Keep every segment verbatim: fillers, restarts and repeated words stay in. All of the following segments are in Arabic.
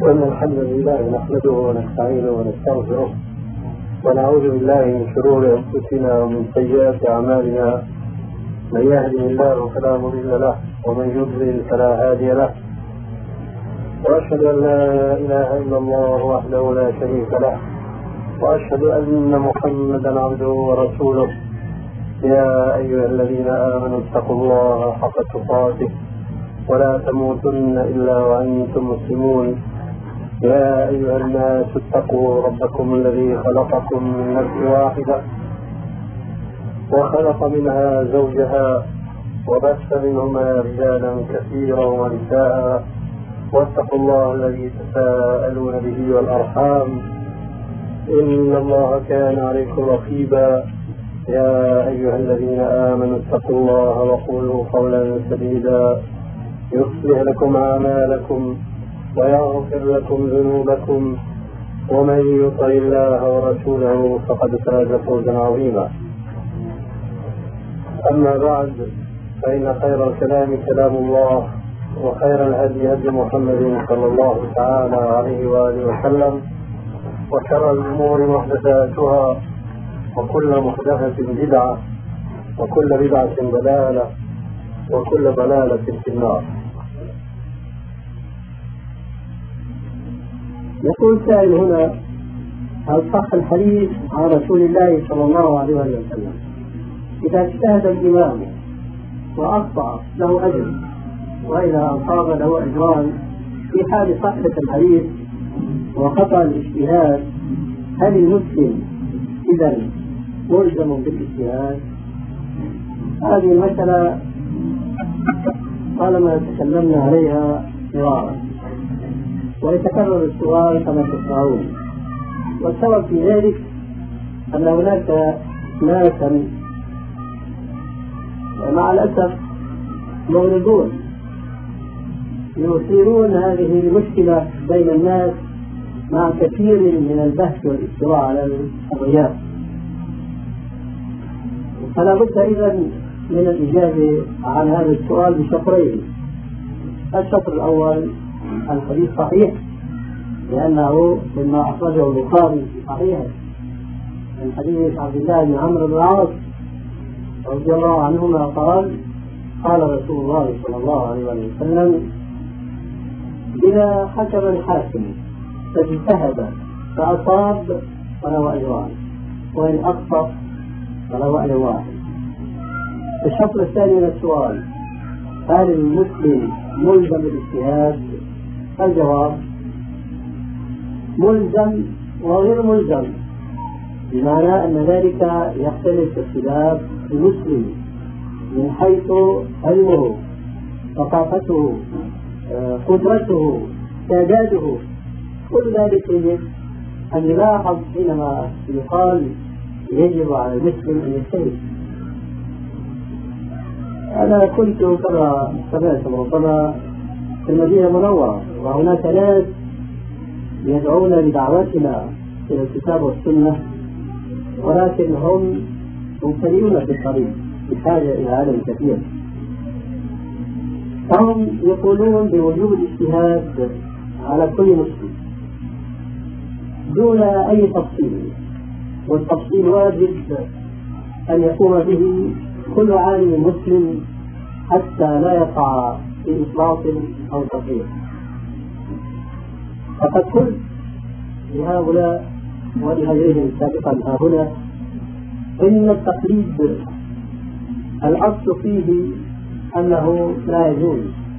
إن الحمد لله نحمده ونستعينه ونستغفره ونعوذ بالله من شرور أنفسنا ومن سيئات أعمالنا. من يهده الله فلا مضل له ومن يضلل فلا هادي له، وأشهد أن لا إله إلا الله وحده لا شريك له، وأشهد أن محمدا عبده ورسوله. يا أيها الذين آمنوا اتقوا الله حق تقاته ولا تموتن إلا وأنتم مسلمون. يا أيها الناس اتقوا ربكم الذي خلقكم من نفس واحدة وخلق منها زوجها وبث منهما رجالا كثيرا ونساء، واتقوا الله الذي تساءلون به والأرحام إن الله كان عليكم رقيبا. يا أيها الذين آمنوا اتقوا الله وقولوا قولا سديدا يصلح لكم أعمالكم ويغفر لكم ذنوبكم، ومن يطع الله ورسوله فقد فاز فوزا عظيما. أما بعد، فإن خير الكلام كلام الله، وخير الهدي هدي محمد صلى الله تعالى عليه وآله وسلم، وشر الأمور محدثاتها، وكل محدثة بدعة، وكل بدعة ضلالة، وكل ضلالة في النار. يقول سائل هنا: هل صح الحديث عن رسول الله صلى الله عليه وسلم إذا اجتهد الإمام وأخطأ له أجر، وإذا أصاب له أجران؟ في حال صحة الحديث وخطأ الاجتهاد، هل المسلم إذا ملزم بالاجتهاد؟ هذه المسألة طالما تكلمنا عليها مرارا، ويتكرر السؤال كما تسمعون. والسبب في ذلك أن هناك ناسا مع الأسف موردون يثيرون هذه المشكلة بين الناس مع كثير من البحث والاطلاع على الرياض. فلا بد إذن من الإجابة عن هذا السؤال بشطرين. الشطر الأول: الحديث صحيح لأنه مما أخرجه البخاري في صحيحه من حديث عبد الله بن عمرو بن العاص رضي الله عنهما قال: قال رسول الله صلى الله عليه وسلم: إذا حكم الحاكم فاجتهد فأصاب فله أجران، وإن أخطأ فله أجر واحد. الشطر الثاني من السؤال: هل المسلم ملزم بالاجتهاد؟ الجواب: ملزم وغير ملزم، بمعنى أن ذلك يختلف اختلاف المسلم من حيث علمه، ثقافته، قدرته، استعداده. كل ذلك يجب أن نلاحظ حينما يقال يجب على المسلم أن يجتهد. أنا كنت كما سمعت ربما في المدينة المنورة، وهناك ناس يدعون بدعوتنا إلى الكتاب والسنة، ولكن هم مبتدئون في الطريق بحاجة إلى علم كثير. فهم يقولون بوجوب الاجتهاد على كل مسلم دون أي تفصيل، والتفصيل واجب أن يقوم به كل عالم مسلم حتى لا يقع في إفراط أو تفريط. فقد قلت لهؤلاء ولغيرهم سابقا ها هنا إن التقليد الأصل فيه أنه لا يجوز،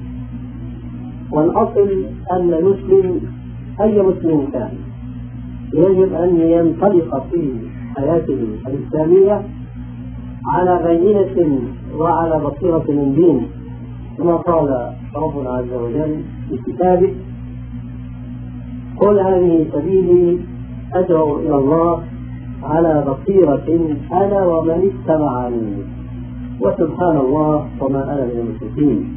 والأصل أن المسلم أي مسلم كان يجب أن ينطلق في حياته الإسلامية على بينة وعلى بصيرة من دين، كما قال ربنا عز وجل في كتابه: قل هذه سبيلي أدعو إلى الله على بصيرة أنا ومن اتبعني وسبحان الله وما أنا من المشركين.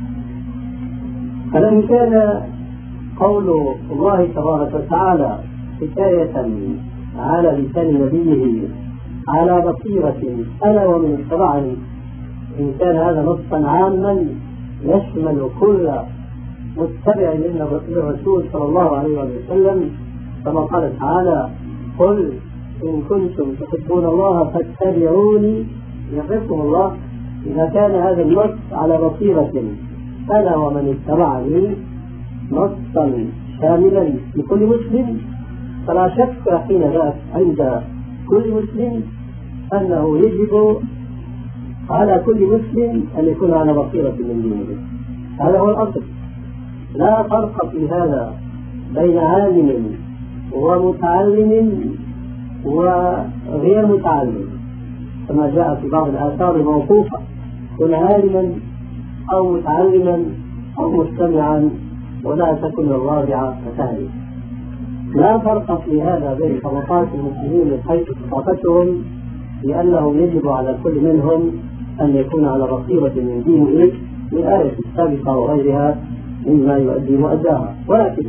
فلما كان قول الله تبارك وتعالى حكاية على لسان نبيه على بصيرة أنا ومن اتبعني، إن كان هذا نصا عاما يشمل كل متبع للرسول صلى الله عليه وسلم، كما قال تعالى: قل إن كنتم تحبون الله فاتبعوني يحبكم الله. إذا كان هذا النص على بصيرة أنا ومن اتبعني نصا شاملا لكل مسلم، فلا شك حين ذاك عند كل مسلم أنه يجب على كل مسلم أن يكون على بصيرة من دينه. هذا هو الأصل. لا فرق في هذا بين عالم ومتعلم وغير متعلم، كما جاء في بعض الآثار الموقوفة: كن عالما أو متعلما أو مستمعا ولا تكن الرابعة فتهلك. لا فرق في هذا بين طبقات المسلمين من حيث ثقافتهم، لأنه يجب على كل منهم أن يكون على بصيرة من دينه من الآية السابقة وغيرها مما يؤدي مؤداها. ولكن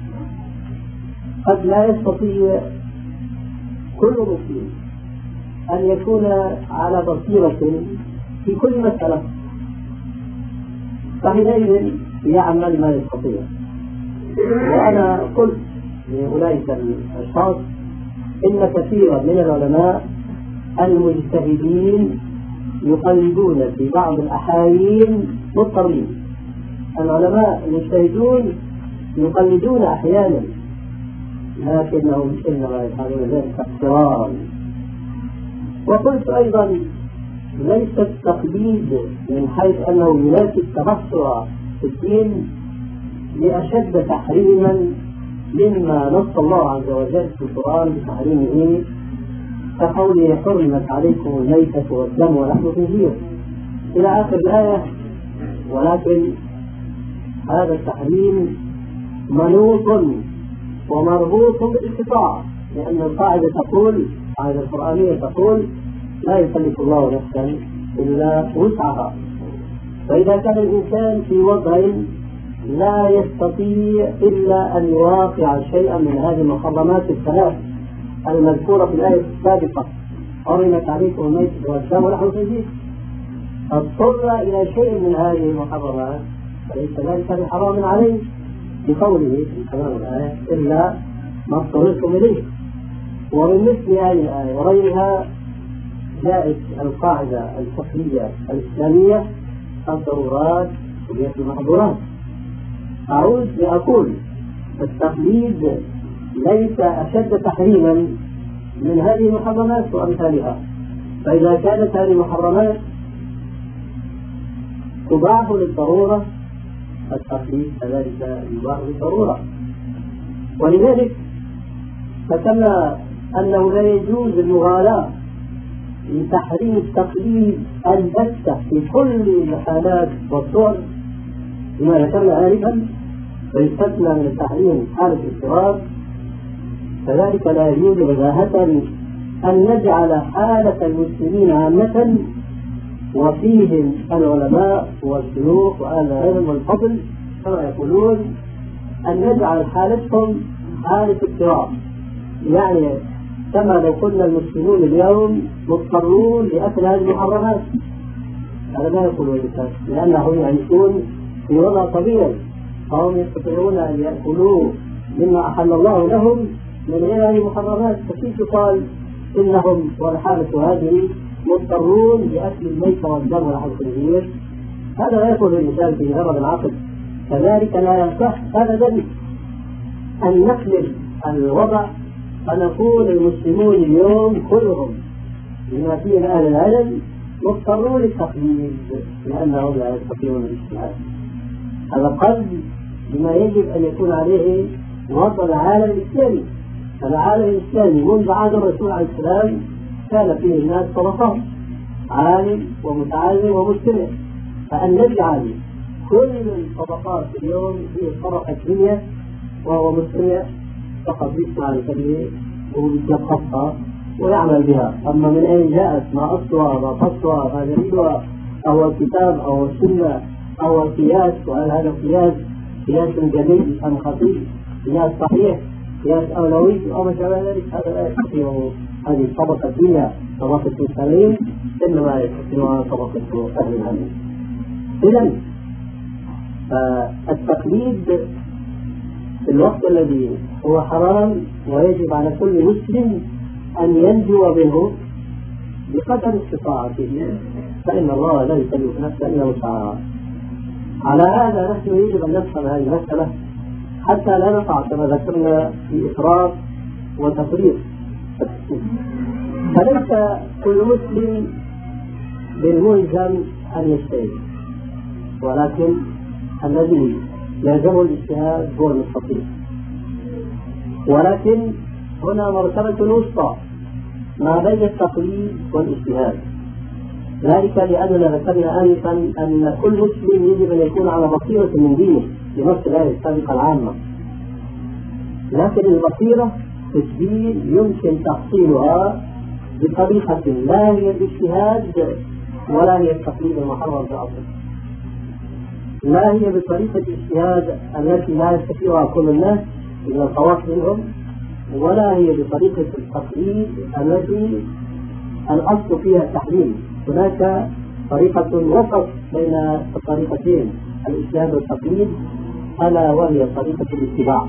قد لا يستطيع كل مسلم أن يكون على بصيرة في كل مسألة، فحينئذ يعمل ما يستطيع. وأنا قلت لأولئك الأشخاص إن كثيرا من العلماء المجتهدين يقلدون في بعض الأحايين مضطرين. العلماء المجتهدون يقلدون أحيانا، لكنهم إنما يفعلون ذلك اضطرارا. وقلت أيضا: ليس التقليد من حيث أنه ينافي التبصر في الدين لأشد تحريما مما نص الله عز وجل في القرآن بتحريمه، كقوله: حرمت عليكم الميتة والدم ولحم الخنزير إلى آخر الآية. ولكن هذا التحريم منوط ومربوط بالاستطاعة، لأن القاعدة تقول، القاعدة القرآنية تقول: لا يكلف الله نفسا إلا وسعها. فإذا كان الإنسان في وضع لا يستطيع إلا أن يواقع شيئا من هذه المحرمات الثلاث المذكورة في الآية السابقة: حرمت عليكم الميتة والدم ولحم الخنزير، اضطر إلى شيء من هذه المحرمات فليس ذلك بحرام عليه، بقوله في تمام الآية: إلا ما اضطررتم إليه. ومن مثل هذه الآية وغيرها جاءت القاعدة الفقهية الإسلامية: الضرورات تبيح المحظورات. أعود لأقول: التقليد ليس أشد تحريما من هذه المحرمات وأمثالها. فإذا كانت هذه المحرمات تباح للضرورة، التقليد كذلك يباح للضرورة. ولذلك فكما أنه لا يجوز المغالاة لتحريم التقليد البتة في كل الحالات والصور بما ذكرنا آنفا، فيستثنى من التحريم حالة الاضطرار، كذلك لا يجوز بداهة أن نجعل حالة المسلمين عامة وفيهم العلماء والشيوخ وأهل العلم والفضل كما يقولون، أن نجعل حالتهم حالة اضطرار. يعني كما لو كنا المسلمون اليوم مضطرون لأكل هذه المحرمات، هذا ما يقولون الإنسان، لأنهم يعيشون في وضع طبيعي، فهم يستطيعون أن يأكلوا مما أحل الله لهم من غير هذه المحرمات، فكيف يقال إنهم والحالة هذه مضطرون لأكل الميت والدم ولحم الخنزير؟ هذا لا يكون الإنسان في غرض العقل. كذلك لا يصح أبدا أن نقلب الوضع فنقول المسلمون اليوم كلهم بما فيه أهل العلم مضطرون للتقليد لأنهم لا يستطيعون الاجتهاد. هذا قلب بما يجب أن يكون عليه وضع العالم الإسلامي. العالم الإسلامي منذ عهد الرسول عليه السلام كان فيه الناس طبقات: عالم ومتعلم ومستمع. فأن نجعل كل الطبقات اليوم هي طبقة علمية وهو مستمع فقط يسمع لكلمة ويتخطى ويعمل بها. أما من أين جاءت، ما أصلها ما فصلها ما دليلها، أو الكتاب أو السنة أو القياس، وهل هذا القياس قياس جميل أم خطير، قياس صحيح، قياس أولوي أو ما شابه ذلك، هذا لا يستطيع هذه الطبقة الدنيا طبقة المسلمين، إنما يستطيعها طبقة أهل العلم. إذن فالتقليد في الوقت الذي هو حرام ويجب على كل مسلم أن ينجو منه بقدر استطاعته، فإن الله لا يكلف نفسا إلا وسعها. على هذا نحن يجب أن نفهم هذه المسألة حتى لا نقع كما ذكرنا في إفراط وتفريط. فليس كل مسلم بالملزم أن يجتهد، ولكن الذي يلزمه الاجتهاد هو المستطيع. ولكن هنا مرتبة وسطى ما بين التقليد والاجتهاد، ذلك لأننا ذكرنا آنفا أن كل مسلم يجب أن يكون على بصيرة من دينه بنص الآية السابقة العامة، لكن البصيرة في الدين يمكن تحصيلها بطريقة لا هي الاجتهاد ولا هي التقليد المحرم في الأصل، لا هي بطريقة الاجتهاد التي لا يستطيعها كل الناس إلا الخواص منهم، ولا هي بطريقة التقليد التي الأصل فيها التحليل. هناك طريقة وسط بين الطريقتين الاجتهاد والتقليد، ألا وهي طريقة الاتباع.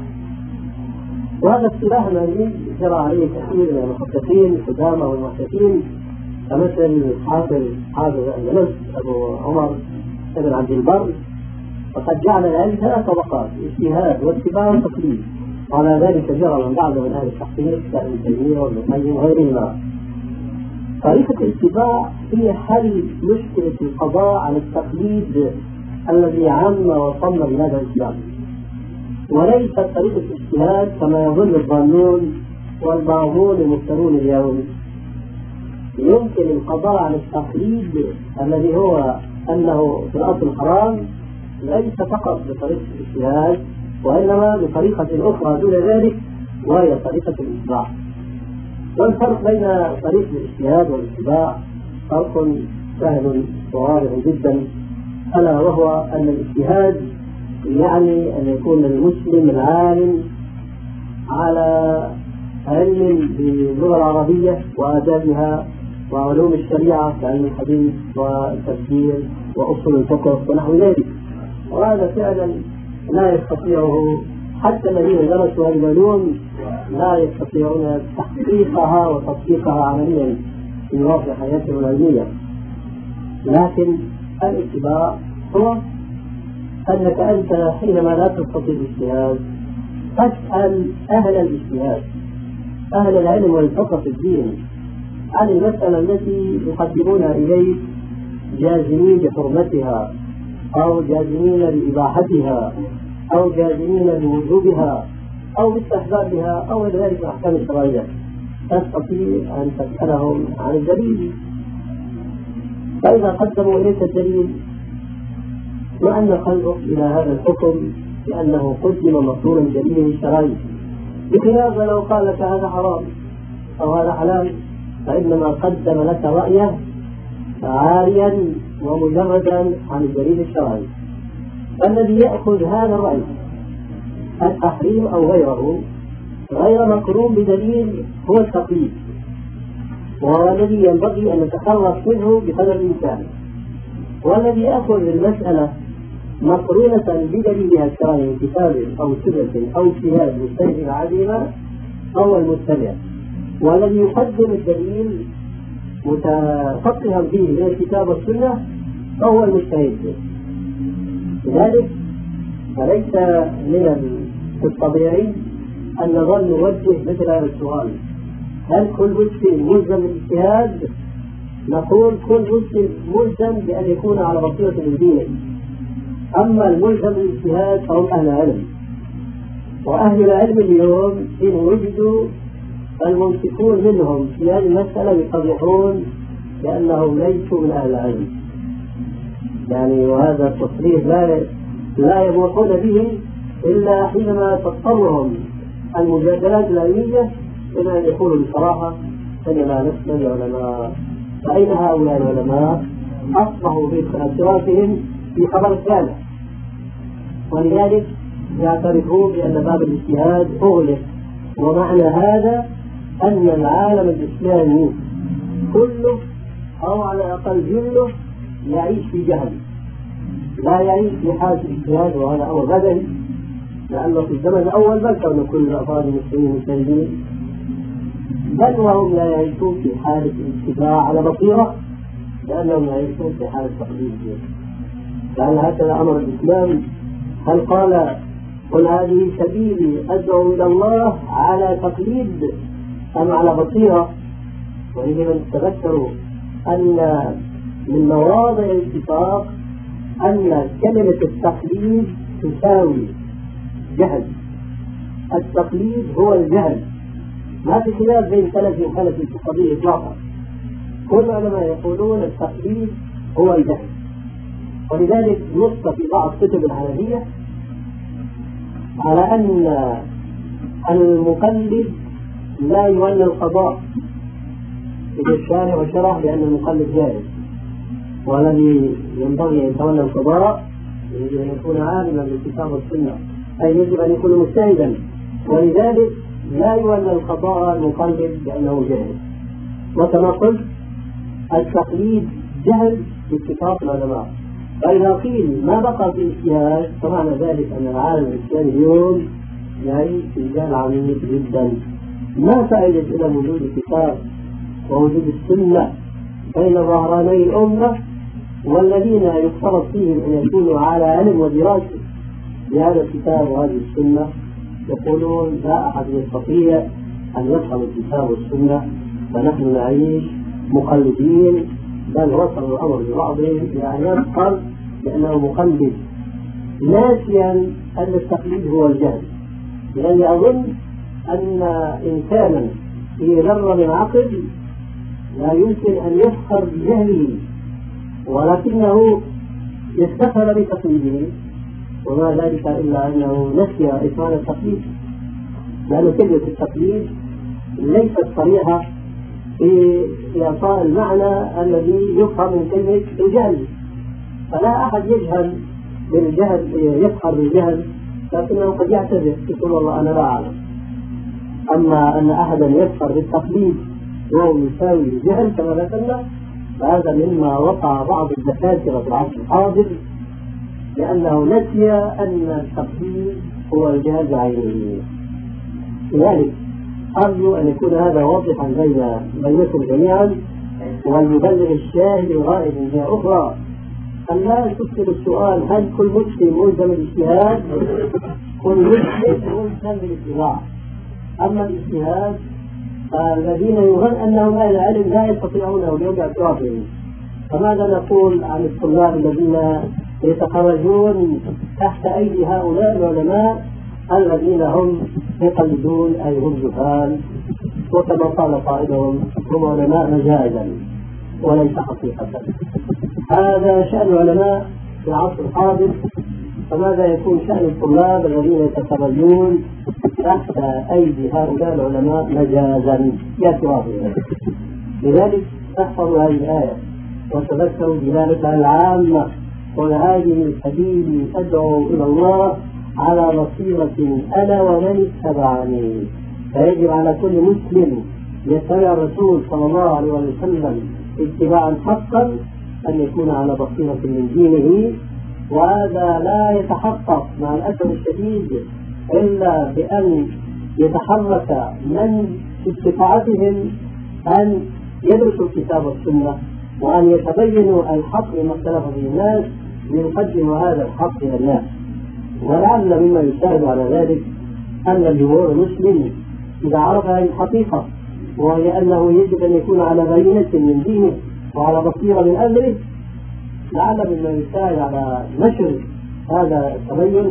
وهذا اصطلاح مالي جرى عليه كثير من المحققين القدامى والمحدثين، كمثل حافظ حافظ الأندلس أبو عمر بن عبد البر، وقد جعل العلم ثلاث طبقات: اجتهاد واتباع وتقليد. وعلى ذلك جرى من بعد من أهل التحقيق كابن تيمية وابن القيم وغيرهما. طريقة الاتباع هي حل مشكلة القضاء على التقليد الذي عم وصل بلاد الإسلام، وليست طريقة الاجتهاد كما يظن الظانون والبعضون المفترون اليوم. يمكن القضاء على التقليد الذي هو أنه في الأصل حرام ليس فقط بطريقة الاجتهاد، وإنما بطريقة أخرى دون ذلك، وهي طريقة الاتباع. والفرق بين طريقة الاجتهاد والاتباع فرق سهل وواضح جدا، ألا وهو أن الاجتهاد يعني أن يكون المسلم العالم على علم باللغة العربية وآدابها وعلوم الشريعة كعلم الحديث والتفسير وأصول الفقه ونحو ذلك، وهذا فعلا لا يستطيعه حتى الذين درسوا هذه العلوم، لا يستطيعون تحقيقها وتطبيقها عمليا في واقع حياتهم العلمية. لكن الاتباع هو أنك أنت حينما لا تستطيع الاجتهاد تسأل أهل الاجتهاد، أهل العلم والفقه في الدين، عن المسألة التي يقدمونها إليك جازمين بحرمتها أو جازمين بإباحتها أو جازمين بوجوبها أو باستحبابها أو غير ذلك من الأحكام الشرعية. تستطيع أن تسألهم عن الدليل، فإذا قدموا إليك الدليل وأن قلبك إلى هذا الحكم لأنه قدم مطلوبا دليل شرعي، بخلاف لو قال لك هذا حرام أو هذا حلال، فإنما قدم لك رأيه عاريا ومجردا عن الدليل الشرعي. فالذي يأخذ هذا الرأي التحريم أو غيره غير مقرون بدليل هو التقليد، وهو الذي ينبغي أن نتخلص منه بقدر الإمكان. والذي يأخذ المسألة مقرونة بدليلها الشرعي من كتاب أو سنة أو اجتهاد مجتهد عديمة هو المتبع، والذي يقدم الدليل متفقها فيه من الكتاب والسنة فهو المجتهد. لذلك فليس من الطبيعي أن نظل نوجه مثل هذا السؤال: هل كل مسلم ملزم بالاجتهاد؟ نقول كل مسلم ملزم بأن يكون على بصيرة من دينه. أما الملزم بالاجتهاد فهم أهل العلم، وأهل العلم اليوم إن وجدوا الممسكون منهم في هذه المسألة يصرحون بأنهم ليسوا من أهل العلم، يعني وهذا التصريح لا لا يبوحون به إلا حينما تضطرهم المجادلات العلمية إلى أن يقولوا بصراحة إننا لسنا العلماء. فأين هؤلاء العلماء؟ أصبحوا في اختلافاتهم في خبر الثالث، ولذلك يعترفون بأن باب الاجتهاد أغلق. ومعنى هذا أن العالم الإسلامي كله أو على الأقل جله يعيش في جهل، لا يعيش في حالة الاجتهاد، وهذا أمر بدني، لأنه في الزمن الأول ما كانوا كل الأفراد المسلمين مجتهدين، بل وهم لا يعيشون في حالة الاتباع على بصيرة، لأنهم يعيشون في حالة تقليد. لأن هكذا أمر الإسلام، هل قال قل هذه سبيلي أدعو إلى الله على تقليد أم على بصيرة؟ ويجب أن تتذكروا أن من مواضع الاتفاق أن كلمة التقليد تساوي جهل. التقليد هو الجهل، ما في خلاف بين سلف وخلف في القضية إطلاقا. كل العلماء يقولون التقليد هو الجهل. ولذلك نص في بعض كتب الحنفية على أن المقلد لا يولى القضاء إذا الشارع وشرع بأن المقلد جائز، والذي ينبغي أن يتولى القضاء يجب أن يكون عالما بالكتاب والسنة، أي يجب أن يكون مجتهدا، ولذلك لا يولى القضاء المقلد بأنه جاهل. وكما قلت التقليد جهل باتفاق العلماء. فإذا قيل ما بقى في الاجتهاد فمعنى ذلك أن العالم الإسلامي اليوم يعيش في جهل عميق جدا. ما فائدة إلى وجود الكتاب ووجود السنة بين ظهراني الأمة والذين يفترض فيهم أن يكونوا على علم ودراسة بهذا الكتاب وهذه السنة يقولون لا أحد يستطيع أن يفهم الكتاب والسنة، فنحن نعيش مقلدين، بل وصل الأمر لبعضهم يعني يذكر بأنه مقلد ناسيا أن التقليد هو الجهل. لأني أظن أن إنسانا في ذرة من عقل لا يمكن أن يفخر بجهله، ولكنه يستخر بتقليده، وما ذلك إلا أنه نسي إتمام التقليد، لأن كلمة التقليد ليست صريحة في إعطاء المعنى الذي يفهم من كلمة الجهل. فلا أحد يجهل بالجهل يفخر بالجهل، لكنه قد يعتذر يقول والله أنا لا أعلم. أما أن أحدا يفخر بالتقليد وهو يساوي الجهل كما ذكرنا، فهذا مما وقع بعض الدكاترة في العصر الحاضر، لأنه نسي أن التقليد هو الجهل بعينه. لذلك أرجو أن يكون هذا واضحا بين بينكم جميعا، وليبلغ الشاهد الغائب من جهة أخرى أن لا تسأل السؤال هل كل مسلم ملزم بالاجتهاد؟ كل مسلم ملزم بالاتباع. أما الاجتهاد فالذين يظن أنهم أهل العلم لا يستطيعون أن يوجع اعترافهم. فماذا نقول عن الطلاب الذين يتخرجون تحت أيدي هؤلاء العلماء الذين هم يقلدون أي هم جهال، وكما قال قائلهم هم علماء مجازا وليس حقيقة. هذا شأن العلماء في العصر الحاضر، فماذا يكون شأن الطلاب الذين يتخرجون تحت أيدي هؤلاء العلماء مجازا يتواضعون؟ لذلك احفظوا هذه الآية وتذكروا دلالتها العامة، وهذه سبيلي أدعو إلى الله على بصيرة أنا ومن اتبعني. فيجب على كل مسلم يتبع الرسول صلى الله عليه وسلم اتباعا حقا أن يكون على بصيرة من دينه، وهذا لا يتحقق مع الأسف الشديد إلا بأن يتحرك من في استطاعتهم أن يدرسوا الكتاب والسنة وأن يتبينوا الحق لما اختلف فيه الناس ليقدموا هذا الحق إلى الناس. ولعل مما يساعد على ذلك أن الجمهور المسلم إذا عرف هذه الحقيقة، وهي أنه يجب أن يكون على بينة من دينه وعلى بصيرة من أمره، لعل مما يساعد على نشر هذا التبين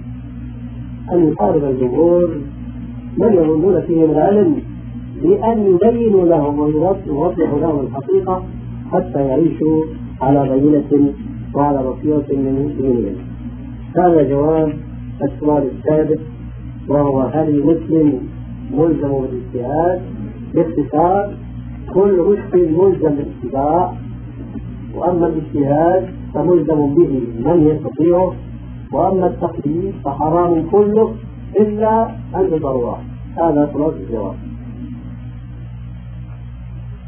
أن يطالب الجمهور من يظنون فيهم العلم بأن يبينوا لهم ويوضحوا لهم الحقيقة حتى يعيشوا على بينة وعلى بصيرة من دينهم. هذا جواب السؤال السادس، وهو هل المسلم ملزم بالاجتهاد؟ باختصار كل مسلم ملزم بالاتباع، وأما الاجتهاد فملزم به من يستطيعه، وأما التقليد فحرام كله إلا عند ضرورة. هذا خلاص الجواب.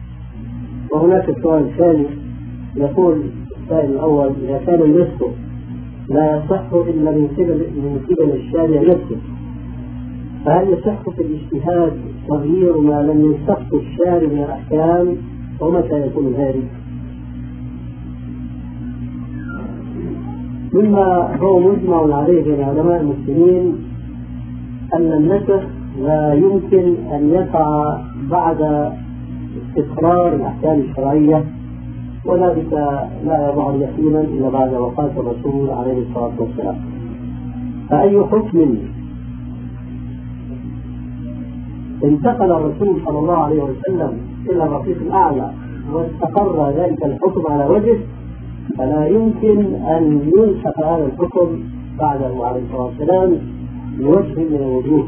وهناك السؤال الثاني، يقول السائل الأول إذا كان النسك لا يصح إلا من قبل من قبل الشارع نفسه، فهل يصح في الاجتهاد تغيير ما لم ينسخ الشارع من الأحكام، ومتى يكون ذلك؟ مما هو مجمع عليه بين علماء المسلمين أن النسخ لا يمكن أن يقع بعد استقرار الأحكام الشرعية، وذلك لا يظهر يقينا إلا بعد وفاة الرسول عليه الصلاة والسلام. فأي حكم انتقل الرسول صلى الله عليه وسلم إلى الرفيق الأعلى واستقر ذلك الحكم على وجه، فلا يمكن أن ينسخ هذا الحكم بعده عليه الصلاة والسلام بوجه من الوجوه.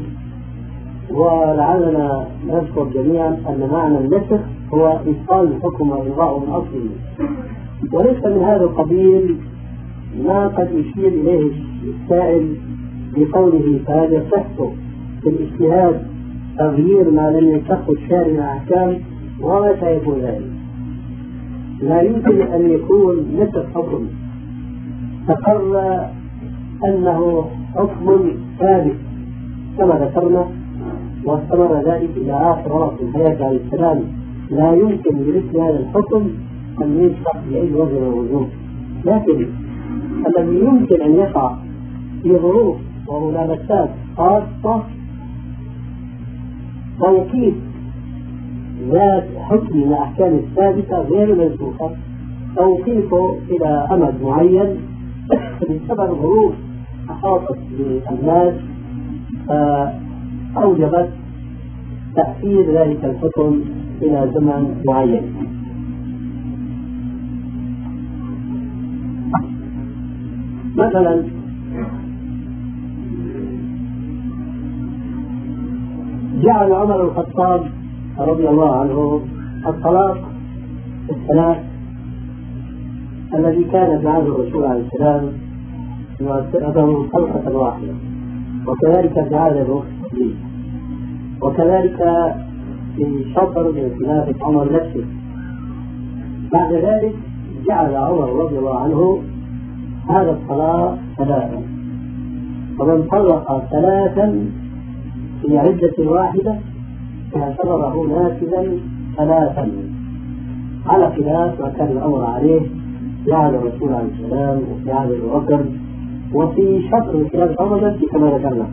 ولعلنا نذكر جميعا أن معنى النسخ هو إبطال الحكم وإلغاءه من أصله، وليس من هذا القبيل ما قد يشير إليه السائل بقوله فهل يصح في الاجتهاد تغيير ما لم ينسخه الشارع من أحكام، ومتى يكون ذلك؟ لا يمكن أن يكون نسخ حكم تقر أنه حكم ثابت كما ذكرنا واستمر ذلك إلى آخر وقت الحياة عليه السلام، لا يمكن بمثل هذا الحكم أن ينسخ بأي وجه من الوجوه. لكن الذي يمكن أن يقع في ظروف وملابسات خاصة توقيت ذات حكم من الأحكام الثابتة غير منسوخة، توقيته إلى أمد معين بسبب ظروف أحاطت بالناس فأوجبت تأثير ذلك الحكم إلى زمن معين. مثلا جعل عمر الخطاب رضي الله عنه الطلاق الثلاث الذي كان في عهد الرسول عليه السلام يعتبره خلقة واحدة، وكذلك في عهد ابو بكر، وكذلك في شطر من خلافة عمر نفسه. بعد ذلك جعل عمر رضي الله عنه هذا الطلاق ثلاثا، ومن طلق ثلاثا في عدة واحدة اعتبره نافذا ثلاثا، على خلاف ما كان الأمر عليه في عهد الرسول عليه السلام وفي عهد ابو بكر وفي شطر من خلافة عمر نفسه كما ذكرنا.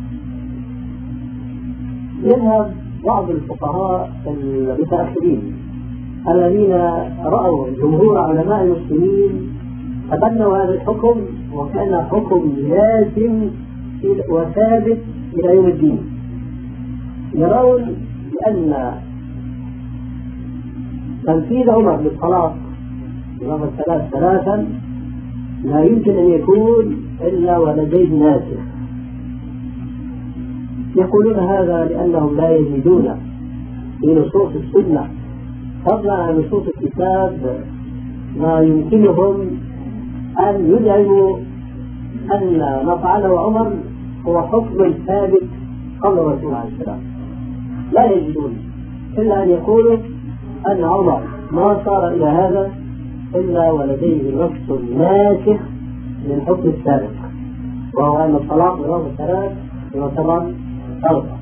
يذهب بعض الفقهاء المتأخرين الذين رأوا جمهور علماء المسلمين تبنوا هذا الحكم وكان حكم لازم وثابت إلى يوم الدين، يرون بأن تنفيذ عمر للطلاق بلفظ الثلاث ثلاثا لا يمكن أن يكون إلا ولديه ناسخ. يقولون هذا لأنهم لا يجدون في نصوص السنة فضلا عن نصوص الكتاب ما يمكنهم أن يدعموا أن ما فعله عمر هو حكم ثابت قبل الرسول عليه السلام. لا يجدون إلا أن يقولوا أن عمر ما صار إلى هذا إلا ولديه نص ناسخ للحكم السابق، وهو أن الطلاق بلفظ الثلاث يعتبر طلقة.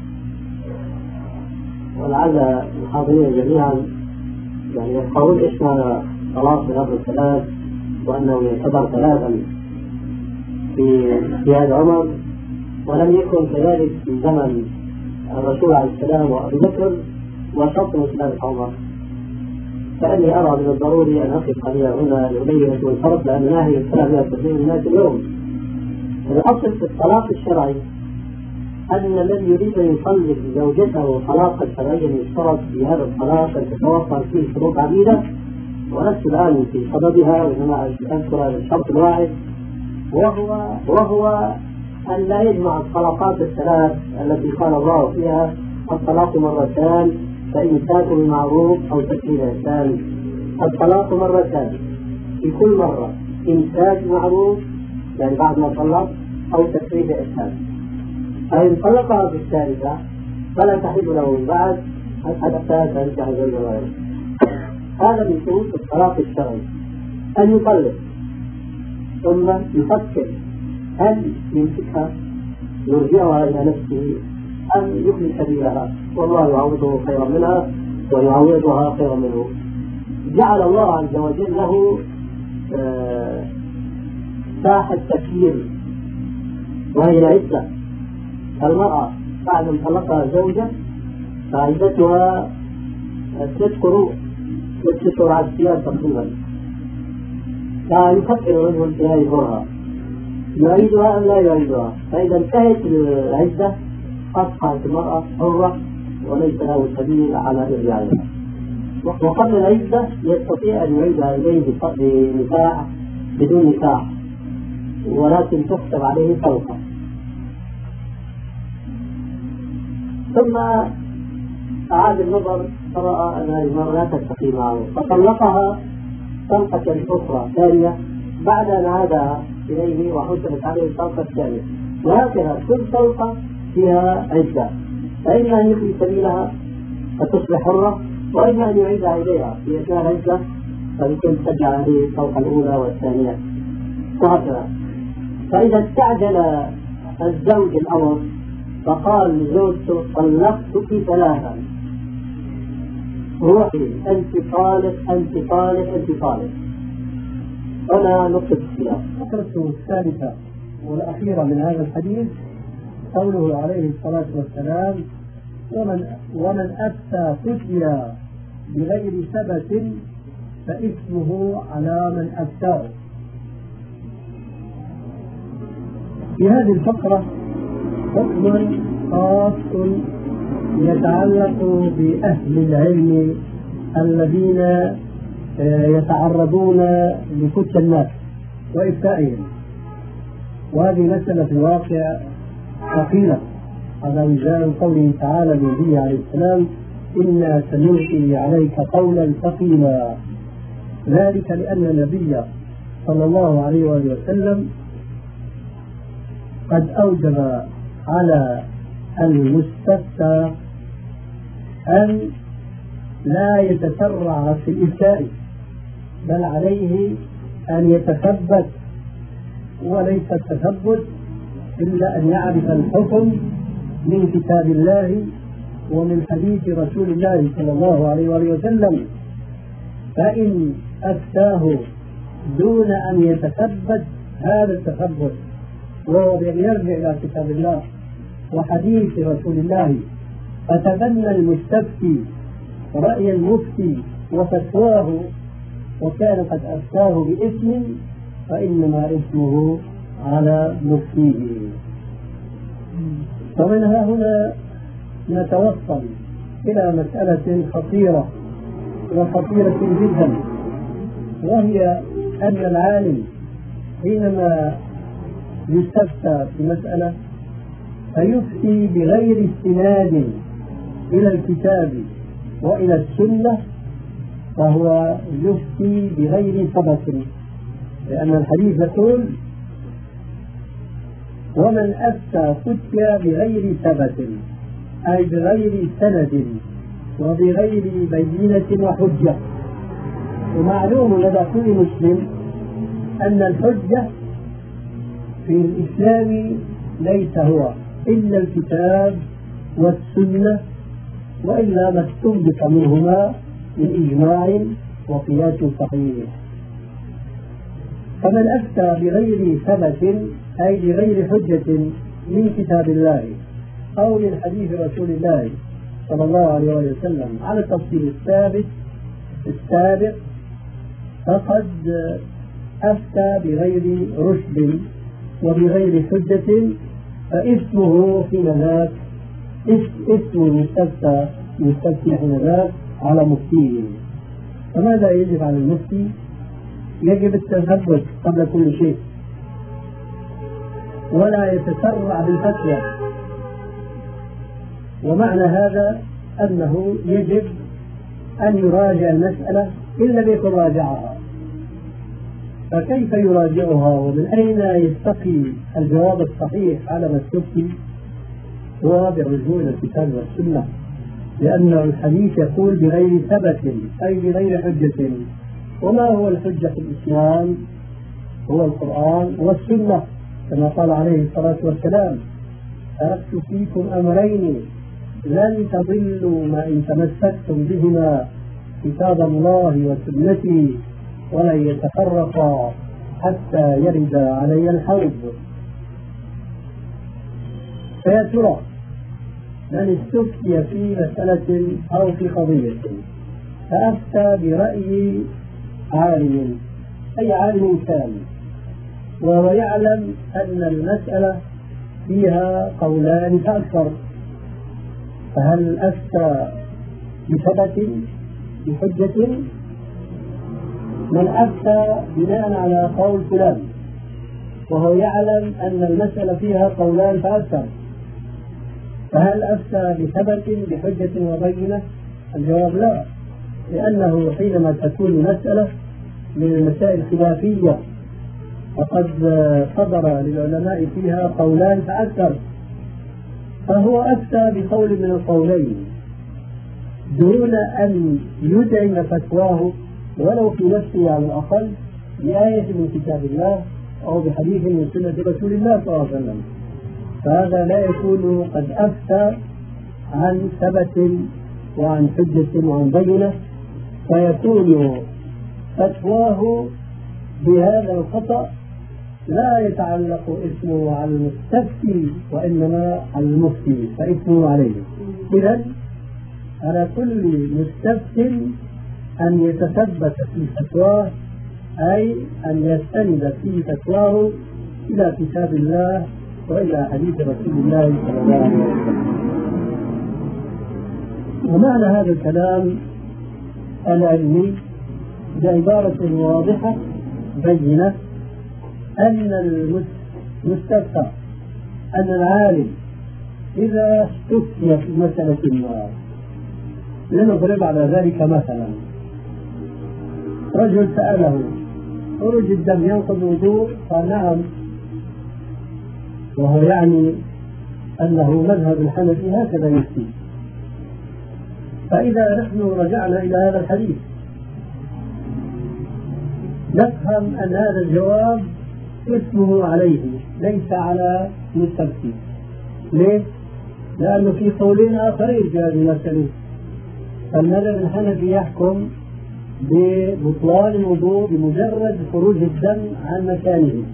ولعل الحاضرين جميعا يعني يفقهون ايش معنى طلاق بلفظ الثلاث وأنه يعتبر ثلاثا في زياد عمر، ولم يكن كذلك في زمن الرسول عليه السلام وأبي بكر وشطر خلافة عمر. فإني أرى من الضروري أن أقف قليلا هنا لأبين لكم الفرق، لأن ناهي الكلام لا تفهم الناس اليوم. الأصل في الطلاق الشرعي أن الذي يريد أن يطلق زوجته طلاقا شرعيا يشترط في هذا الطلاق أن تتوفر فيه شروط عديدة، ولست الآن في صددها وإنما أذكر هذا الشرط الواحد، وهو وهو أن لا يجمع الطلاقات الثلاث التي قال الله فيها الطلاق مرتان فإمساك بمعروف أو تسريح بإحسان. الطلاق مرتان، في كل مرة إمساك بمعروف يعني بعد ما طلق أو تسريح بإحسان، فإن طلقها في الثالثة فلا تحل له من بعد حتى تنكح زوجها غيره. هذا من شروط الطلاق الشرعي، أن يطلق ثم يفكر هل يمسكها يرجعها إلى نفسه أم يخلي سبيلها والله يعوضه خيرا منها ويعوضها خيرا منه؟ جعل الله عز وجل له آه ساحة تفكير وهي العدة. المرأة بعد أن طلقها زوجة فعدتها ست قروء ست شهور على الثياب تقريبا، فيفكر الرجل في هذه المرأة يعيدها أم لا يعيدها، فإذا انتهت العدة أصبحت المرأة حرة وليس له سبيل على إرجاعها. وقبل العدة يستطيع أن يعيدها إليه بنكاح بدون نكاح ولكن تكتب عليه طلقة. ثم أعاد النظر فرأى أن هذه المرأة لا تستقيم معه فطلقها طلقة أخرى ثانية بعد أن عادها إليه وحسبت عليه الطلقة الثانية، وهكذا كل طلقة فيها عدة، فإما أن يخلي سبيلها فتصبح حرة وإما أن يعيدها إليها في أثناء العدة فيمكن ترجع عليه الطلقة الأولى والثانية وهكذا. فإذا استعجل الزوج الأمر فقال لزوجته طلقتك ثلاثا، روحي أنت طالق أنت طالق أنت طالق، أنا نقطة الخلاف. الفقرة الثالثة والأخيرة من هذا الحديث قوله عليه الصلاة والسلام: ومن ومن أفتى فتيا بغير ثبت فإثمه على من أفتاه. في هذه الفقرة حكم خاص يتعلق بأهل العلم الذين يتعرضون لفتيا الناس وإفتائهم، وهذه مسألة في الواقع ثقيلة على وزان قوله تعالى لنبيه عليه السلام: إنا سنلقي عليك قولا ثقيلا. ذلك لأن النبي صلى الله عليه وآله وسلم قد أوجب على المستفتى أن لا يتسرع في الإفتاء، بل عليه أن يتثبت، وليس التثبت إلا أن يعرف الحكم من كتاب الله ومن حديث رسول الله صلى الله عليه وآله وسلم. فإن أفتاه دون أن يتثبت هذا التثبت وهو يرجع إلى كتاب الله وحديث رسول الله فتبنى المستفتي رأي المفتي وفتواه وكان قد أفتاه باسم فإنما اسمه على مفتيه. ومنها هنا نتوصل إلى مسألة خطيرة وخطيرة جدا، وهي أن العالم حينما يستفتى في مسألة فيفتي بغير استناد إلى الكتاب وإلى السنة فهو يفتي بغير ثبت، لأن الحديث يقول: ومن أفتى فتيا بغير ثبت، أي بغير سند وبغير بينة وحجة. ومعلوم لدى كل مسلم أن الحجة في الإسلام ليس هو إلا الكتاب والسنة، وإلا ما استنبط منهما من إجماع وقياس صحيح. فمن أفتى بغير ثبت أي بغير حجة من كتاب الله أو من حديث رسول الله صلى الله عليه وسلم على التفصيل الثابت السابق فقد أفتى بغير رشد وبغير حجة، فاسمه حين ذاك اسم المستفتى المستفتي حين ذاك على مفتيه. فماذا يجب على المفتي؟ يجب التثبت قبل كل شيء، ولا يتسرع بالفتوى. ومعنى هذا أنه يجب أن يراجع المسألة إن لم يكن راجعها. فكيف يراجعها ومن أين يستقي الجواب الصحيح على ما استفتي؟ هو بالرجوع إلى الكتاب والسنة، لأن الحديث يقول بغير ثبت أي بغير حجة. وما هو الحجة في الإسلام؟ هو القرآن والسنة، كما قال عليه الصلاة والسلام: تركت فيكم أمرين لن تضلوا ما إن تمسكتم بهما، كتاب الله وسنتي، ولن يتفرقا حتى يرد علي الحوض. فيا ترى من استفتي في مسألة أو في قضية فأفتى برأي عالم، أي عالم كان، وهو يعلم أن المسألة فيها قولان فأكثر، فهل أفتى بثبت بحجة؟ من أفتى بناء على قول فلان وهو يعلم أن المسألة فيها قولان فأكثر، فهل أفتى بثبت بحجة وبينة؟ الجواب لا، لأنه حينما تكون مسألة من المسائل الخلافية وقد صدر للعلماء فيها قولان فأكثر، فهو أفتى بقول من القولين دون أن يدعم فتواه ولو في نفسه على الأقل بآية من كتاب الله أو بحديث من سنة رسول الله صلى الله عليه وسلم. فهذا لا يكون قد أفتى عن ثبت وعن حجة وعن بينة، فيكون فتواه بهذا الخطأ لا يتعلق اسمه على المستفتي وإنما على المفتي، فاسمه عليه. إذن على كل مستفت أن يتثبت في فتواه، أي أن يستند في فتواه إلى كتاب الله وإلى حديث رسول الله صلى الله عليه وسلم. ومعنى هذا الكلام العلمي بعبارة واضحة بينة أن المستفتى، أن العالم إذا استفتي في مسألة ما، لنضرب على ذلك مثلا: رجل سأله: خروج الدم ينقض الوضوء؟ قال: نعم، وهو يعني أنه مذهب الحنفي هكذا يفتي. فإذا نحن رجعنا إلى هذا الحديث نفهم أن هذا الجواب اسمه عليه ليس على مستفتي. ليه؟ لأنه في قولين آخرين في هذه المسألة. فالمذهب الحنفي يحكم ببطلان الوضوء بمجرد خروج الدم عن مكانه.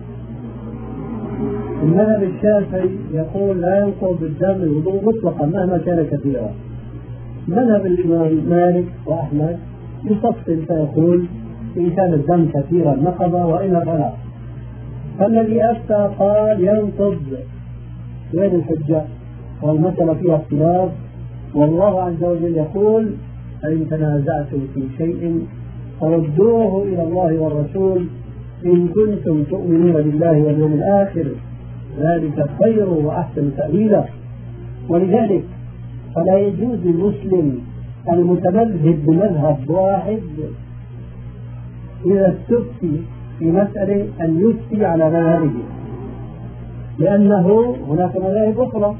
المذهب الشافعي يقول لا ينقض الدم الوضوء مطلقا مهما كان كثيرا. مذهب الإمام مالك وأحمد يفصل فيقول إن كان الدم كثيرا نقض وإلا فلا. فالذي أفتى قال ينقض. وين الحجة؟ والمسألة فيها اختلاف، والله عز وجل يقول: فإن تنازعتم في شيء فردوه إلى الله والرسول إن كنتم تؤمنون بالله واليوم الآخر، ذلك خير وأحسن تأويلا. ولذلك فلا يجوز للمسلم المتمذهب بمذهب واحد إذا استفتي في مسألة أن يفتي على مذهبه، لأنه هناك مذاهب أخرى،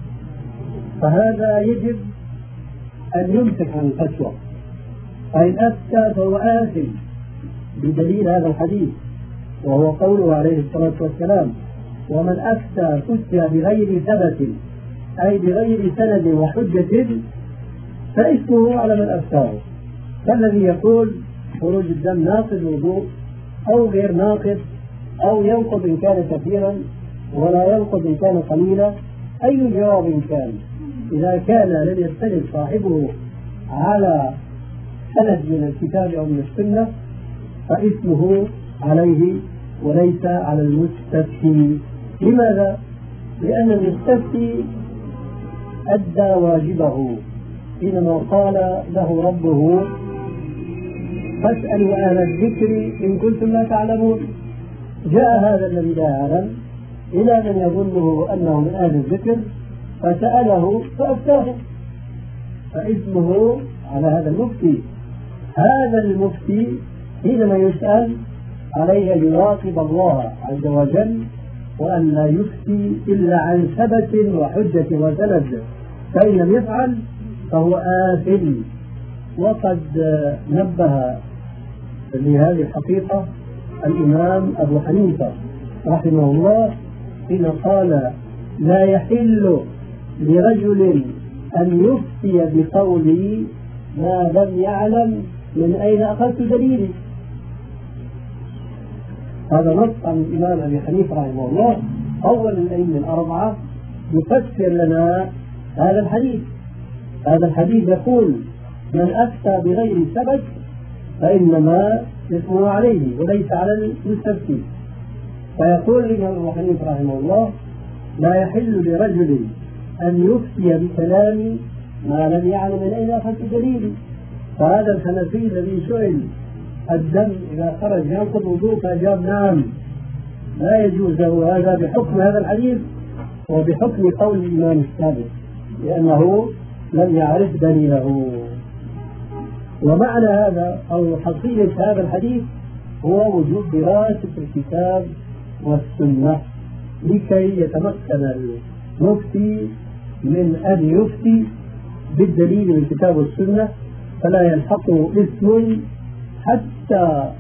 فهذا يجب أن يمسك عن الفتوى. فإن أفتى فهو آثم بدليل هذا الحديث، وهو قوله عليه الصلاة والسلام: ومن أفتى فتي بغير ثبت، أي بغير سند وحجة، فاسمه على من أفتاه. فالذي يقول خروج الدم ناقض الوضوء أو غير ناقض، أو ينقض إن كان كثيرا ولا ينقض إن كان قليلا، أي جواب كان، إذا كان لم يستند صاحبه على سند من الكتاب أو من السنة فاسمه عليه وليس على المستفتي. لماذا؟ لأن المستفتي أدى واجبه حينما قال له ربه: فاسألوا أهل الذكر إن كنتم لا تعلمون. جاء هذا الذي لا يعلم إلى من يظنه أنه من أهل الذكر فسأله فأفتاه، فاسمه على هذا المفتي. هذا المفتي حينما يسأل عليه أن يراقب الله عز وجل وأن لا يفتي إلا عن ثبت وحجة وسند، فإن لم يفعل فهو آثم. وقد نبه لهذه الحقيقة الإمام أبو حنيفة رحمه الله حين قال لا يحل لرجل أن يفتي بقوله ما لم يعلم من أين أخذت دليلي. هذا نص عن الإمام أبي حنيفة رحمه الله أول الأئمة الأربعة يفسر لنا هذا الحديث. هذا الحديث يقول من أفتى بغير سبب فإنما اسمه عليه وليس على المستفتي. فيقول الإمام أبو حنيفة رحمه الله لا يحل لرجل أن يفتي بكلام ما لم يعلم من أين أخذت دليلي. فهذا الحنفي الذي سئل الدم إذا خرج ينقض وضوء فأجاب نعم لا يجوز له هذا بحكم هذا الحديث وبحكم قول الإمام السابق لأنه لم يعرف دليله. ومعنى هذا أو حصيلة هذا الحديث هو وجوب دراسة الكتاب والسنة لكي يتمكن المفتي من أن يفتي بالدليل من الكتاب والسنة فلا يلحقه اسم حتى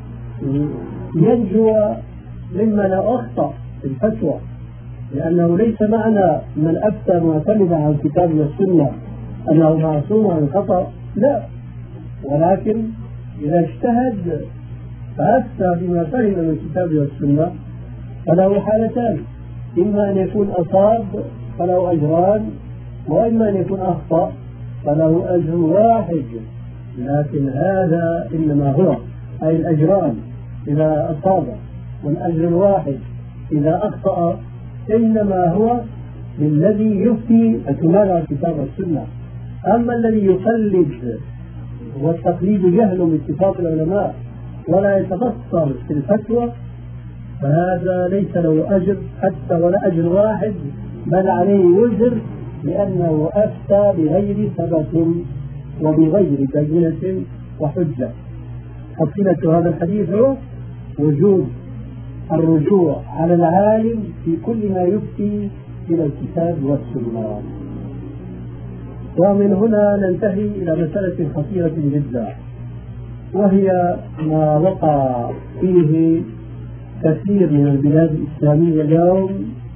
ينجو مما لا أخطأ في الفتوى. لأنه ليس معنى من أفتى معتمدا على الكتاب والسنة أنه معصوم عن الخطأ، لا، ولكن إذا اجتهد فأفتى بما فهم من الكتاب والسنة فله حالتان، إما أن يكون أصاب فله أجران وإما أن يكون أخطأ فله أجر واحد. لكن هذا إنما هو أي الأجران إذا أصاب والأجر الواحد إذا أخطأ إنما هو للذي يفتي اعتماد على الكتاب والسنة. أما الذي يقلد والتقليد جهل باتفاق العلماء ولا يتبصر في الفتوى فهذا ليس له أجر حتى ولا أجر واحد بل عليه وزر لأنه أفتى بغير ثبت وبغير بينة وحجة. حصيلة هذا الحديث هو وجوب الرجوع على العالم في كل ما يفتي إلى الكتاب والسنة. ومن هنا ننتهي إلى مسألة خطيرة جدا وهي ما وقع فيه كثير من البلاد الإسلامية اليوم.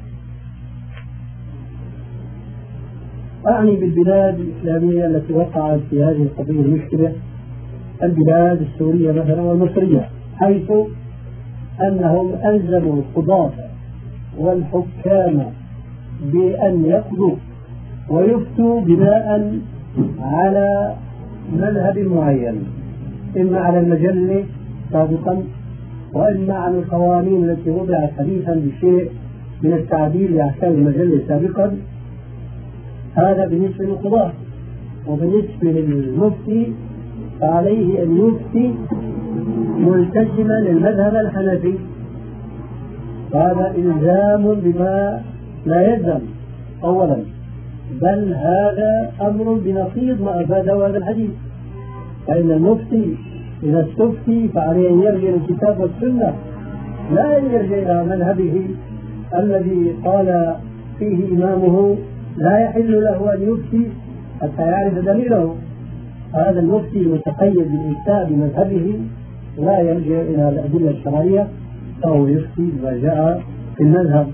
أعني بالبلاد الإسلامية التي وقعت في هذه القضية المشكلة البلاد السورية مثلا والمصرية، حيث أنهم ألزموا القضاة والحكام بأن يقضوا ويفتوا بناء على مذهب معين، إما على المجلة سابقا وإما على القوانين التي وضعت حديثا بشيء من التعديل لأحكام المجلة سابقا. هذا بالنسبة للقضاة. وبالنسبة للمفتي فعليه أن يفتي ملتزما للمذهب الحنفي. هذا إلزام بما لا يلزم أولا، بل هذا أمر بنقيض ما أفاده هذا الحديث. فإن المفتي إذا استفتي فعليه أن يرجع للكتاب والسنة لا أن يرجع إلى مذهبه الذي قال فيه إمامه لا يحل له أن يفتي حتى يعرف دليله. هذا المفتي المتقيد بالإفتاء بمذهبه لا يرجع إلى الأدلة الشرعية فهو يفتي بما جاء في المذهب.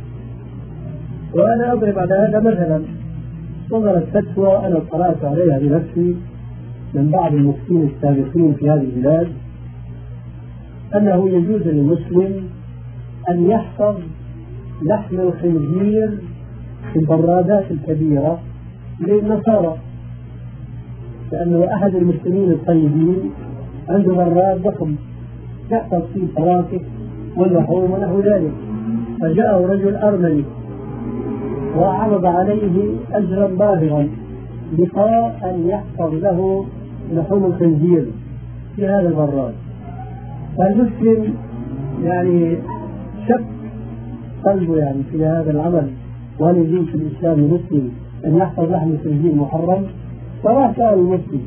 وأنا أضرب على هذا مثلا. صدرت فتوى أنا قرأت عليها بنفسي من بعض المفتين السابقين في هذه البلاد أنه يجوز للمسلم أن يحفظ لحم الخنزير في البرادات الكبيرة للنصارى، لأنه أحد المسلمين الطيبين عنده براد ضخم يحفظ فيه الفواكه واللحوم ونحو ذلك، فجاءه رجل أرمني وعرض عليه أجرا باهظا لقاء أن يحفظ له لحوم الخنزير في هذا البراد. فالمسلم يعني شك قلبه يعني في هذا العمل، وهل يجوز في الإسلام المسلم أن يحفظ لحم الخنزير محرم؟ فراح سأل المفتي.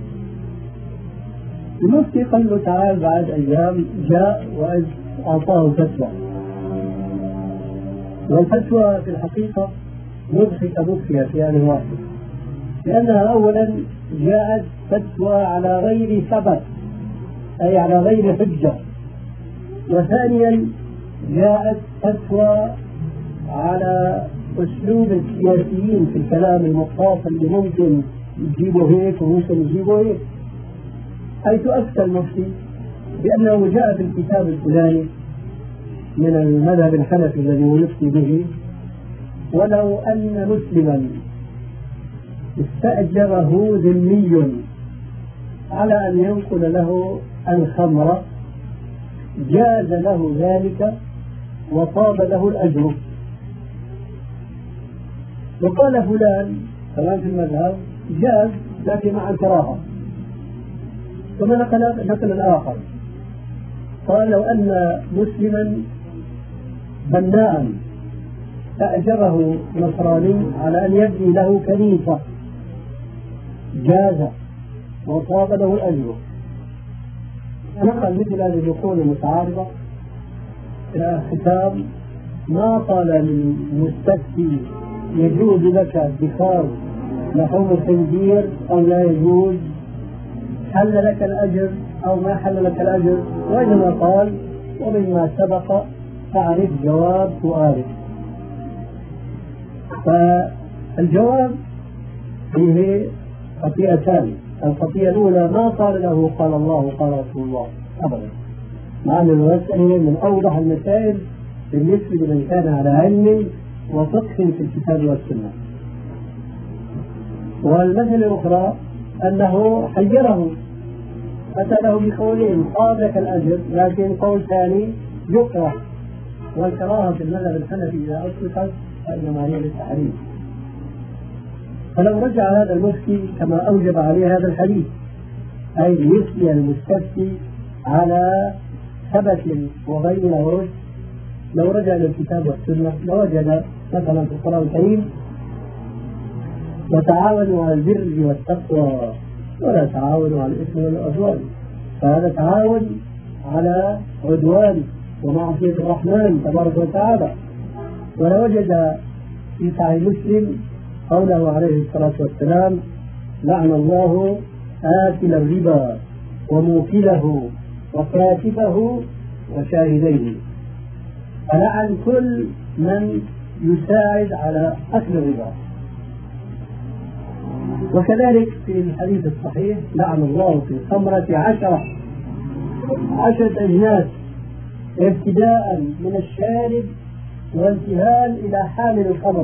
المفتي قال له تعال بعد أيام، جاء وأعطاه فتوى. والفتوى في الحقيقة مضحكة مبكية في آن واحد، لأنها أولا جاءت فتوى على غير ثبت أي على غير حجة، وثانيا جاءت فتوى على أسلوب السياسيين في الكلام المخاط اللي ممكن يجيبوا هيك وممكن يجيبوا هيك، حيث أفتى المفتي بأنه جاء في الكتاب الفلاني من المذهب الحنفي الذي هو يفتي به، ولو أن مسلما استأجره ذمي على أن ينقل له الخمر جاز له ذلك وطاب له الأجر. وقال فلان كمان في المذهب جاز لكن مع الكراهة. ثم نقل نقل الآخر قال لو أن مسلما بناء استأجره نصراني على أن يبني له كنيسة جاز وطاب له الأجر. نقل مثل هذه النقول المتعارضة إلى ختام ما قال للمستفتي يجوز لك ادخار لحوم الخنزير أو لا يجوز، حل لك الأجر أو ما حل لك الأجر، وإنما قال ومما سبق تعرف جواب سؤالك. فالجواب فيه خطيئتان. الخطيئة الأولى ما قال له قال الله قال رسول الله أبدا، مع أن المسألة من أوضح المسائل بالنسبة لمن كان على علم وفقه في الكتاب والسنة. والمسألة الأخرى أنه حيره، أتى له بقولين قال لك الأجر لكن قول ثاني يكره، والكراهة في المذهب الحنفي إذا أطلقت فإنما هي للتحريم. فلو رجع هذا المفتي كما أوجب عليه هذا الحديث، أي يفتي المستفتي على ثبت وغير ورد، لو رجع إلى الكتاب والسنة لوجد مثلا في القرآن الكريم وتعاونوا على البر والتقوى ولا تعاونوا على الإثم والعدوان، فهذا تعاون على عدوان ومعصية الرحمن تبارك وتعالى. ولوجد في صحيح مسلم قوله عليه الصلاة والسلام لعن الله آكل الربا وموكله وكاتبه وشاهديه، فلعن كل من يساعد على أكل الربا. وكذلك في الحديث الصحيح لعن الله في الخمرة عشرة عشرة أجناس ابتداء من الشارب وانتهاء إلى حامل الخمر،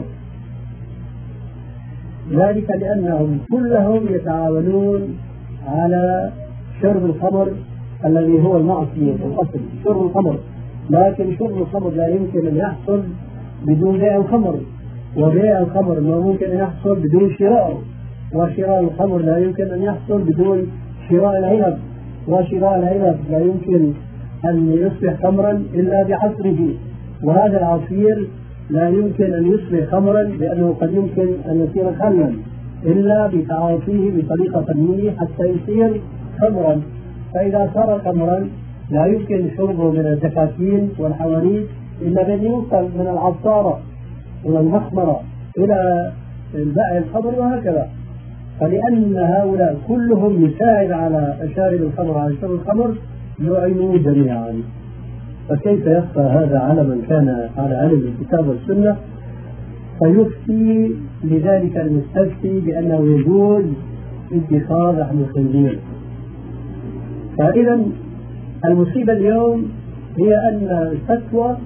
ذلك لأنهم كلهم يتعاونون على شرب الخمر الذي هو المعصية في الأصل شرب الخمر. لكن شرب الخمر لا يمكن أن يحصل بدون بيع الخمر، وبيع الخمر ما ممكن أن يحصل بدون شراء، وشراء الخمر لا يمكن أن يحصل بدون شراء العنب، وشراء العنب لا يمكن أن يصبح خمرا إلا بعصره، وهذا العصير لا يمكن أن يصبح خمرا لأنه قد يمكن أن يصير خلا إلا بتعاطيه بطريقة فنية حتى يصير خمرا. فإذا صار خمرا لا يمكن شربه من الدكاكين والحوانيت إلا بأن يوصل من العصارة إلى المخمرة إلى البائع الخمر وهكذا. فلأن هؤلاء كلهم يساعد على شارب الخمر على شرب الخمر يعينوا جميعا، فكيف يخفى هذا على من كان على علم الكتاب والسنة فيفتي لذلك المستفتي بأنه يجوز اتخاذ لحم الخنزير؟ فإذا المصيبة اليوم هي أن الفتوى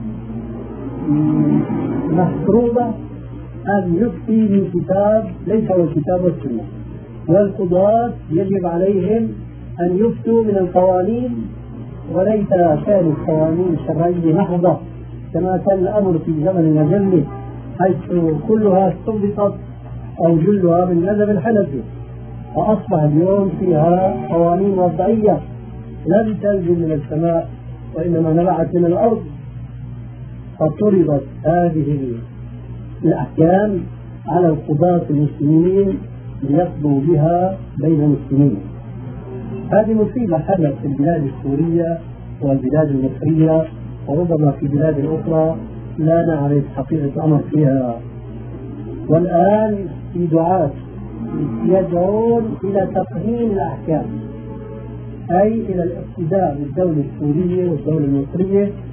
مفروضة أن يفتي من كتاب ليس هو الكتاب والسنة، والقضاة يجب عليهم أن يفتوا من القوانين وليس كانت قوانين شرعية محضة كما كان الأمر في زمن المجلة حيث كلها استنبطت أو جلها من مذهب الحنفي، وأصبح اليوم فيها قوانين وضعية لم تنزل من السماء وإنما نبعت من الأرض، فطربت هذه الأحكام على القضاة المسلمين ليقضوا بها بين المسلمين. هذه مصيبة حدثت في البلاد السورية والبلاد المصرية وربما في بلاد أخرى لا نعرف حقيقة الأمر فيها. والآن في دعاة يدعون إلى تقنين الأحكام، أي إلى الاقتداء بالدولة السورية والدولة المصرية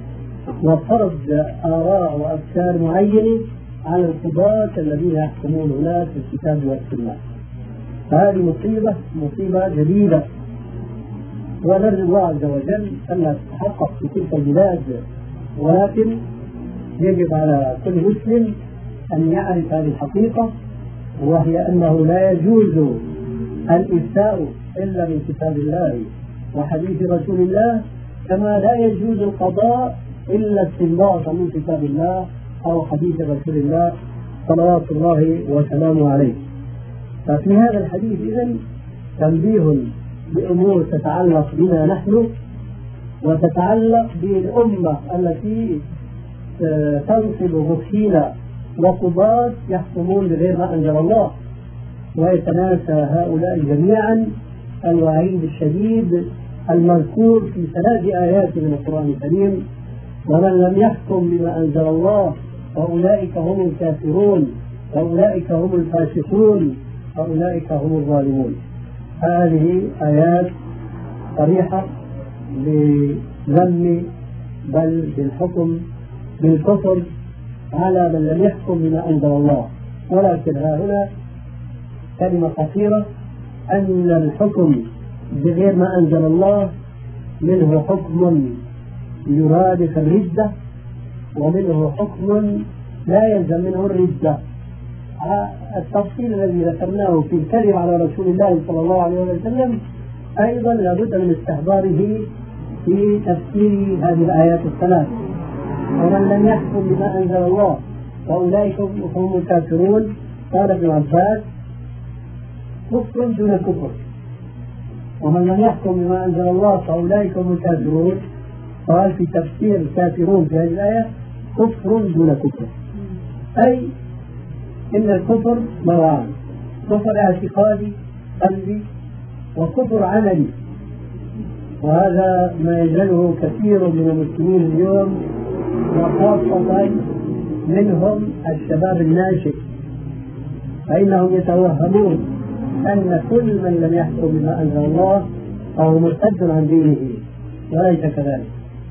وفرض آراء وأفكار معينة على القضاة الذين يحكمون هناك في الكتاب والسنة. هذه مصيبة مصيبة جديدة، ونرجو الله عز وجل أن تتحقق في تلك البلاد، ولكن يجب على كل مسلم أن يعرف هذه الحقيقة، وهي أنه لا يجوز الإفتاء إلا من كتاب الله وحديث رسول الله، كما لا يجوز القضاء إلا استنباطا من كتاب الله أو حديث رسول الله صلوات الله وسلامه عليه. ففي هذا الحديث إذن تنبيه بأمور تتعلق بنا نحن وتتعلق بالأمة التي تنصب وكيلا وقضاة يحكمون بغير ما أنزل الله، ويتناسى هؤلاء جميعا الوعيد الشديد المذكور في ثلاث آيات من القرآن الكريم: ومن لم يحكم بما أنزل الله فأولئك هم الكافرون وأولئك هم الفاسقون وأولئك هم الظالمون. هذه آيات صريحة بذم بل بالحكم بالكفر على من لم يحكم بما أنزل الله. ولكن ها هنا كلمة خطيرة، أن الحكم بغير ما أنزل الله منه حكم يرادف الردة، ومنه حكم لا يلزم منه الردة. التفصيل الذي ذكرناه في الكلام على رسول الله صلى الله عليه وسلم أيضا لابد من استحضاره في تفسير هذه الآيات الثلاث: ومن لم يحكم بما أنزل الله فأولئك هم الكافرون. قال ابن عباس: كفر دون كفر. ومن لم يحكم بما أنزل الله فأولئك هم الكافرون، قال في تفسير الكافرون في هذه الآية: كفر دون كفر، أي إن الكفر نوعان: كفر اعتقادي قلبي وكفر عملي. وهذا ما يجهله كثير من المسلمين اليوم، وخاصة منهم الشباب الناشئ، فإنهم يتوهمون أن كل من لم يحكم بما أنزل الله فهو مرتد عن دينه، وليس كذلك،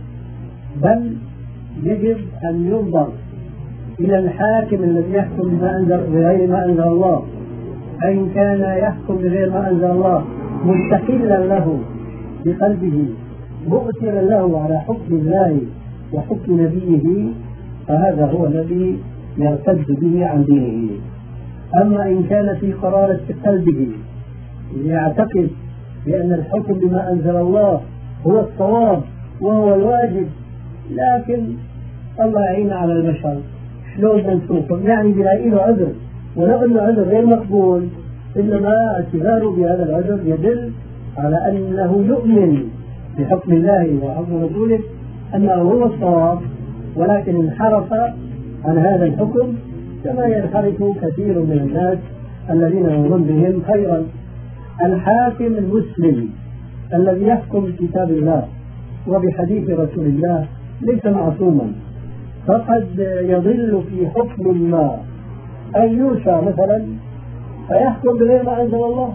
بل يجب أن ينظر إلى الحاكم الذي يحكم بما أنزل بغير ما أنزل الله، فإن كان يحكم بغير ما أنزل الله مستقلا له بقلبه مؤثرا له على حكم الله وحكم نبيه، فهذا هو الذي يرتد به عن دينه. أما إن كان في قرارة قلبه يعتقد بأن الحكم بما أنزل الله هو الصواب وهو الواجب، لكن الله يعين على البشر شلون ننسوكم، يعني بلاقي له عذر، ولو أنه عذر غير مقبول، إنما اعتباره بهذا العذر يدل على أنه يؤمن بحكم الله وحكم رسوله أنه هو الصواب، ولكن انحرف عن هذا الحكم كما ينحرف كثير من الناس الذين يظن بهم خيرا. الحاكم المسلم الذي يحكم بكتاب الله وبحديث رسول الله ليس معصوما، فقد يضل في حكم ما، أن يوشى مثلا فيحكم بغير ما أنزل الله،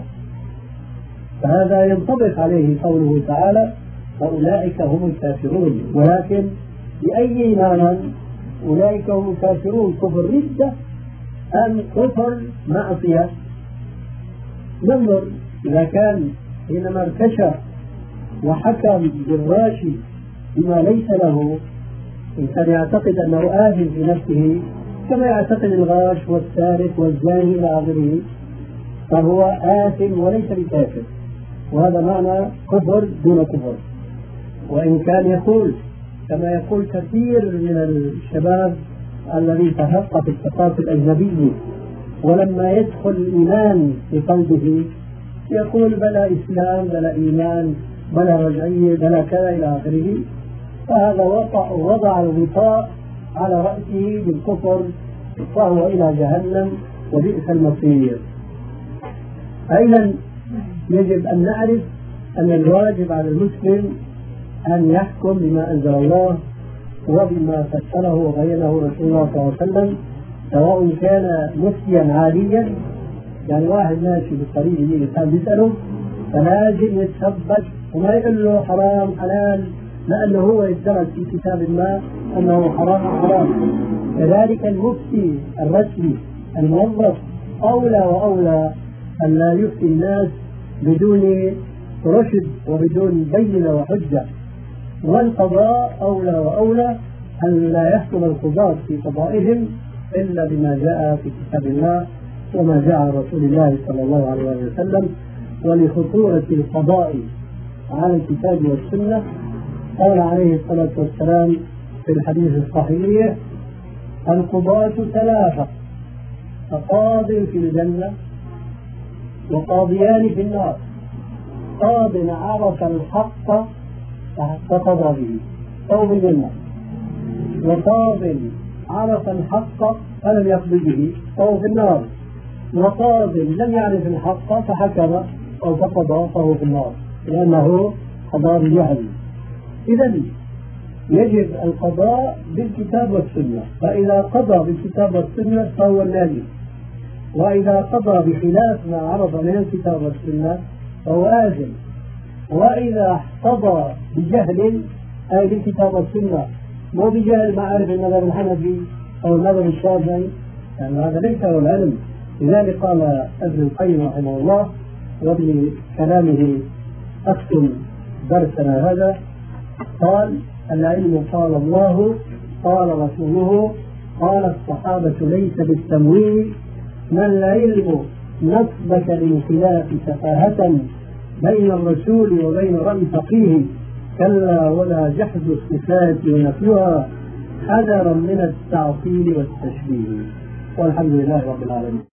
فهذا ينطبق عليه قوله تعالى: فأولئك هم الكافرون. ولكن بأي إيمان أولئك هم الكافرون؟ كفر ردة أم كفر معصية؟ ننظر إذا كان حينما ارتشى وحكم بالراشي بما ليس له، إن كان يعتقد أنه آثم في نفسه كما يعتقد الغاش والسارق والزاني إلى آخره، فهو آثم وليس بكافر، وهذا معنى كفر دون كفر. وإن كان يقول كما يقول كثير من الشباب الذي تثقف الثقافة الأجنبية ولما يدخل الإيمان في قلبه يقول بلا إسلام بلا إيمان بلا رجعية بلا كذا إلى آخره، فهذا وضع, وضع الغطاء على رأسه بالكفر، فهو إلى جهنم وبئس المصير. أيضا يجب أن نعرف أن الواجب على المسلم أن يحكم بما أنزل الله وبما فسره وبينه رسول الله صلى الله عليه وسلم، سواء كان مفتيا عاديا، يعني واحد ماشي بالطريق يجي كان بيسأله فلازم يتثبت وما يقول له حرام حلال، لأنه هو يدرس في كتاب ما أنه حرام حرام. كذلك المفتي الرسمي الموظف أولى وأولى أن لا يفتي الناس بدون رشد وبدون بينة وحجة. والقضاء أولى وأولى أن لا يحكم القضاة في قضائهم إلا بما جاء في كتاب الله وما جاء عن رسول الله صلى الله عليه وسلم. ولخطورة القضاء على الكتاب والسنة قال عليه الصلاة والسلام في الحديث الصحيح: القضاة ثلاثة، فقاض في الجنة وقاضيان في النار، قاض عرف الحق فقضى به أو في الجنة، وقاض عرف الحق فلم يقض به أو في النار، وقاض لم يعرف الحق فحكم أو فقضى فهو في النار لأنه قضى بالجهل. إذن يجب القضاء بالكتاب والسنة، فإذا قضى بالكتاب والسنة فهو الناجي، وإذا قضى بخلاف ما عرف من الكتاب والسنة فهو آثم، وإذا قضى بجهل أي بالكتاب والسنة مو بجهل ما عرف المذهب الحنفي أو المذهب الشافعي يعني هذا ليس هو العلم. لذلك قال ابن القيم رحمه الله وبكلامه أختم درسنا هذا، قال: العلم قال الله قال رسوله قال الصحابة ليس بالتمويل، ما العلم نسبك للخلاف سفاهة بين الرسول وبين رأي فقيه، كلا ولا جحد الصفات ونفيها حذرا من التعطيل والتشبيه. والحمد لله رب العالمين.